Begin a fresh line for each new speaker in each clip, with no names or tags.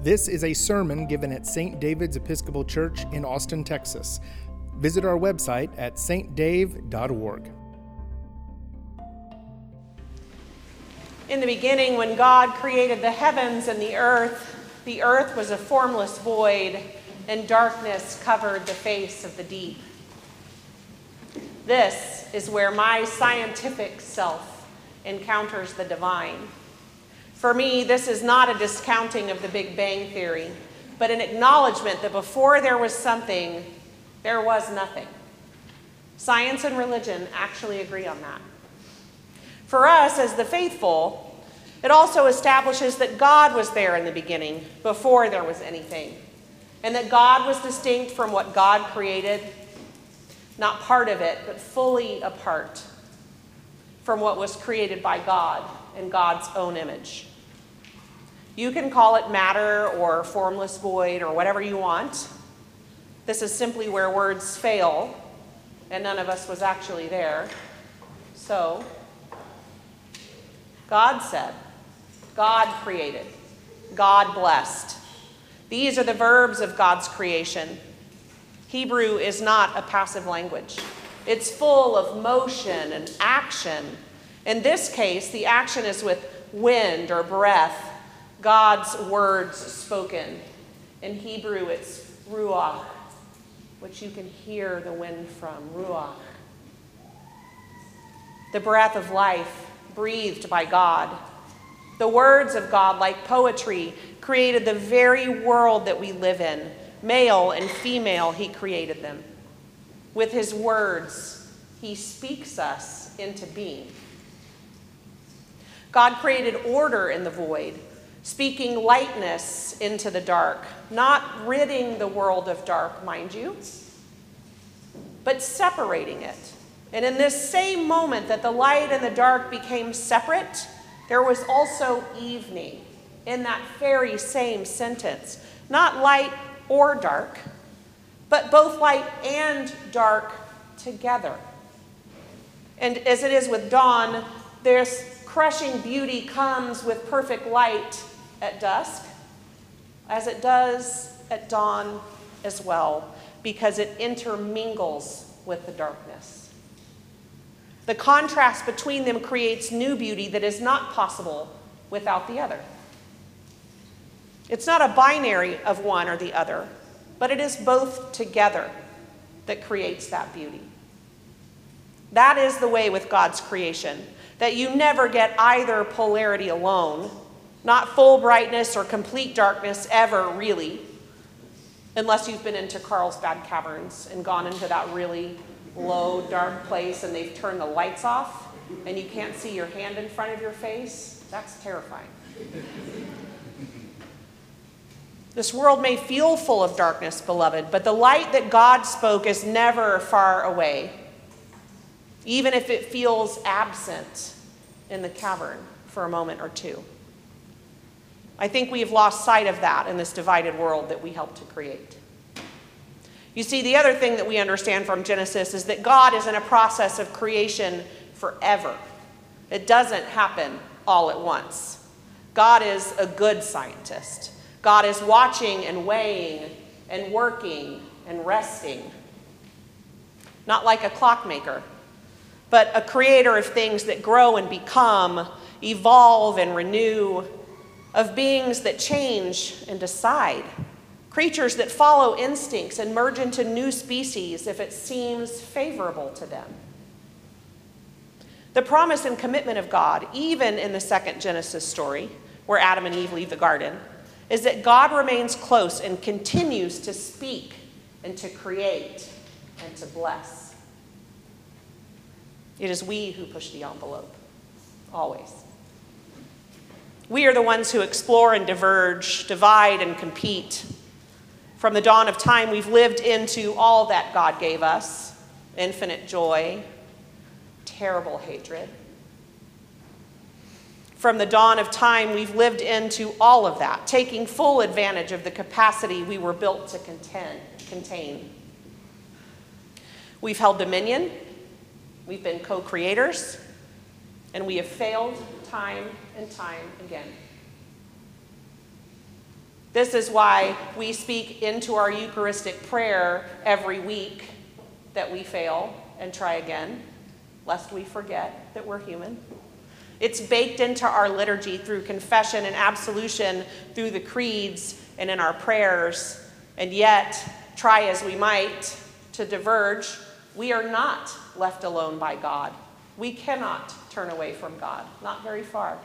This is a sermon given at St. David's Episcopal Church in Austin, Texas. Visit our website at stdave.org.
In the beginning, when God created the heavens and the earth was a formless void, and darkness covered the face of the deep. This is where my scientific self encounters the divine. For me, this is not a discounting of the Big Bang Theory, but an acknowledgement that before there was something, there was nothing. Science and religion actually agree on that. For us, as the faithful, it also establishes that God was there in the beginning, before there was anything, and that God was distinct from what God created, not part of it, but fully apart from what was created by God in God's own image. You can call it matter or formless void or whatever you want. This is simply where words fail, and none of us was actually there. So, God said, God created, God blessed. These are the verbs of God's creation. Hebrew is not a passive language. It's full of motion and action. In this case, the action is with wind or breath, God's words spoken. In Hebrew, it's ruach, which you can hear the wind from, ruach. The breath of life breathed by God. The words of God, like poetry, created the very world that we live in. Male and female, he created them. With his words, he speaks us into being. God created order in the void, speaking lightness into the dark, not ridding the world of dark, mind you, but separating it. And in this same moment that the light and the dark became separate, there was also evening in that very same sentence. Not light or dark, but both light and dark together. And as it is with dawn, this crushing beauty comes with perfect light at dusk, as it does at dawn as well, because it intermingles with the darkness. The contrast between them creates new beauty that is not possible without the other. It's not a binary of one or the other, but it is both together that creates that beauty. That is the way with God's creation, that you never get either polarity alone, not full brightness or complete darkness ever, really, unless you've been into Carlsbad Caverns and gone into that really low, dark place and they've turned the lights off and you can't see your hand in front of your face. That's terrifying. This world may feel full of darkness, beloved, but the light that God spoke is never far away, even if it feels absent in the cavern for a moment or two. I think we have lost sight of that in this divided world that we helped to create. You see, the other thing that we understand from Genesis is that God is in a process of creation forever. It doesn't happen all at once. God is a good scientist. God is watching and weighing and working and resting. Not like a clockmaker, but a creator of things that grow and become, evolve and renew, of beings that change and decide. Creatures that follow instincts and merge into new species if it seems favorable to them. The promise and commitment of God, even in the second Genesis story, where Adam and Eve leave the garden, is that God remains close and continues to speak and to create and to bless. It is we who push the envelope, always. We are the ones who explore and diverge, divide and compete. From the dawn of time, we've lived into all that God gave us: infinite joy, terrible hatred. From the dawn of time, we've lived into all of that, taking full advantage of the capacity we were built to contain. We've held dominion, we've been co-creators, and we have failed time and time again. This is why we speak into our Eucharistic prayer every week that we fail and try again, lest we forget that we're human. It's baked into our liturgy through confession and absolution, through the creeds and in our prayers. And yet, try as we might to diverge, we are not left alone by God. We cannot turn away from God, not very far.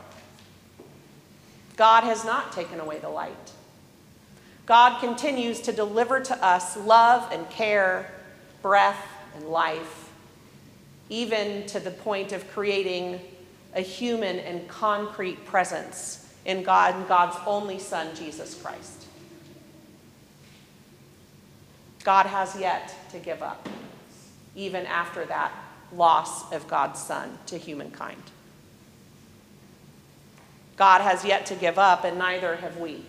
God has not taken away the light. God continues to deliver to us love and care, breath and life, even to the point of creating a human and concrete presence in God and God's only Son, Jesus Christ. God has yet to give up, even after that loss of God's Son to humankind. God has yet to give up, and neither have we.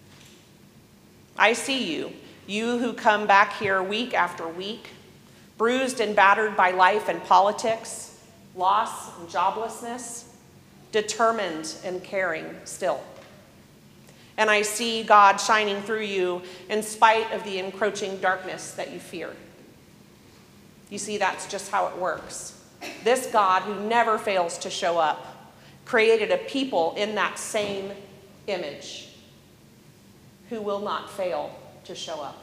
I see you, you who come back here week after week, bruised and battered by life and politics, loss and joblessness, determined and caring still. And I see God shining through you in spite of the encroaching darkness that you fear. You see, that's just how it works. This God, who never fails to show up, created a people in that same image who will not fail to show up.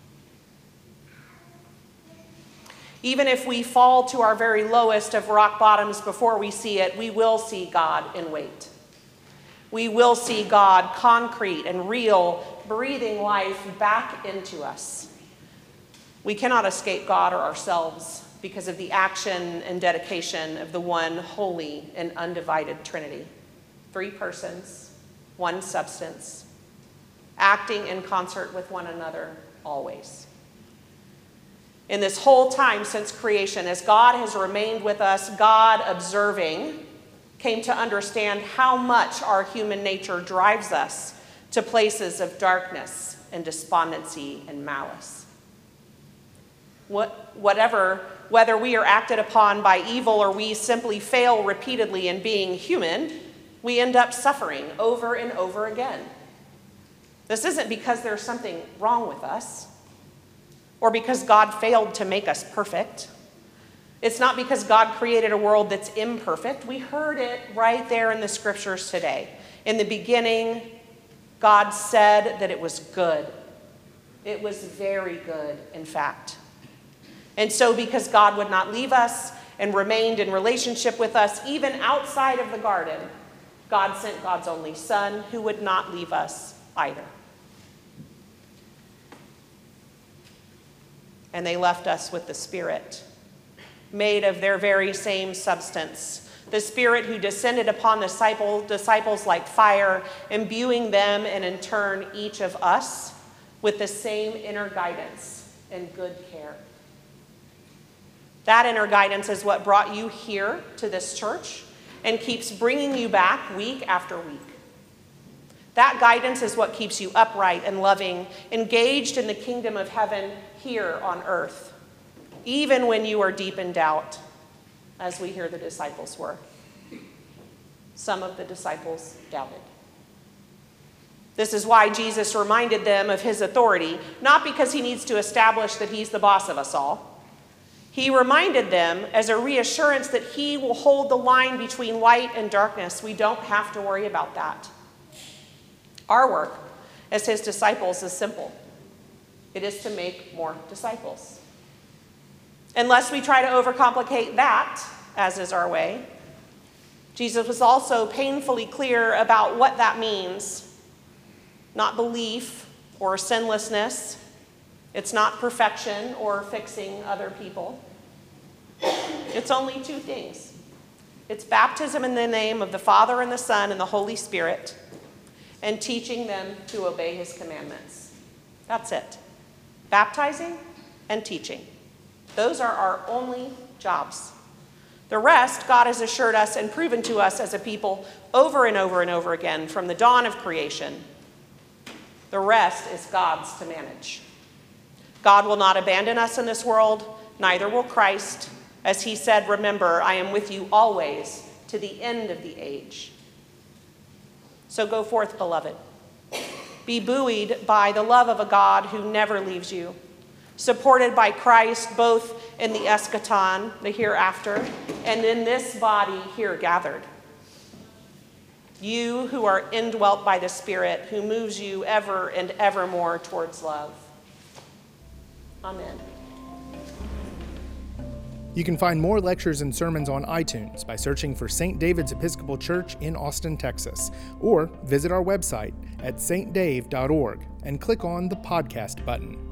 Even if we fall to our very lowest of rock bottoms before we see it, we will see God in wait. We will see God concrete and real, breathing life back into us. We cannot escape God or ourselves because of the action and dedication of the one holy and undivided Trinity. 3 persons, 1 substance, acting in concert with one another always. In this whole time since creation, as God has remained with us, God observing, came to understand how much our human nature drives us to places of darkness and despondency and malice. Whether we are acted upon by evil or we simply fail repeatedly in being human, we end up suffering over and over again. This isn't because there's something wrong with us or because God failed to make us perfect. It's not because God created a world that's imperfect. We heard it right there in the scriptures today. In the beginning, God said that it was good. It was very good, in fact. And so because God would not leave us and remained in relationship with us, even outside of the garden, God sent God's only Son, who would not leave us either. And they left us with the Spirit, made of their very same substance, the Spirit who descended upon the disciples like fire, imbuing them and in turn each of us with the same inner guidance and good care. That inner guidance is what brought you here to this church and keeps bringing you back week after week. That guidance is what keeps you upright and loving, engaged in the kingdom of heaven here on earth, even when you are deep in doubt, as we hear the disciples were. Some of the disciples doubted. This is why Jesus reminded them of his authority, not because he needs to establish that he's the boss of us all. He reminded them as a reassurance that he will hold the line between light and darkness. We don't have to worry about that. Our work as his disciples is simple. It is to make more disciples. Unless we try to overcomplicate that, as is our way, Jesus was also painfully clear about what that means. Not belief or sinlessness. It's not perfection or fixing other people. It's only 2 things. It's baptism in the name of the Father and the Son and the Holy Spirit, and teaching them to obey his commandments. That's it. Baptizing and teaching. Those are our only jobs. The rest, God has assured us and proven to us as a people over and over and over again from the dawn of creation. The rest is God's to manage. God will not abandon us in this world, neither will Christ. As he said, remember, I am with you always to the end of the age. So go forth, beloved. be buoyed by the love of a God who never leaves you, supported by Christ both in the eschaton, the hereafter, and in this body here gathered. You who are indwelt by the Spirit, who moves you ever and evermore towards love. Amen.
You can find more lectures and sermons on iTunes by searching for St. David's Episcopal Church in Austin, Texas, or visit our website at stdave.org and click on the podcast button.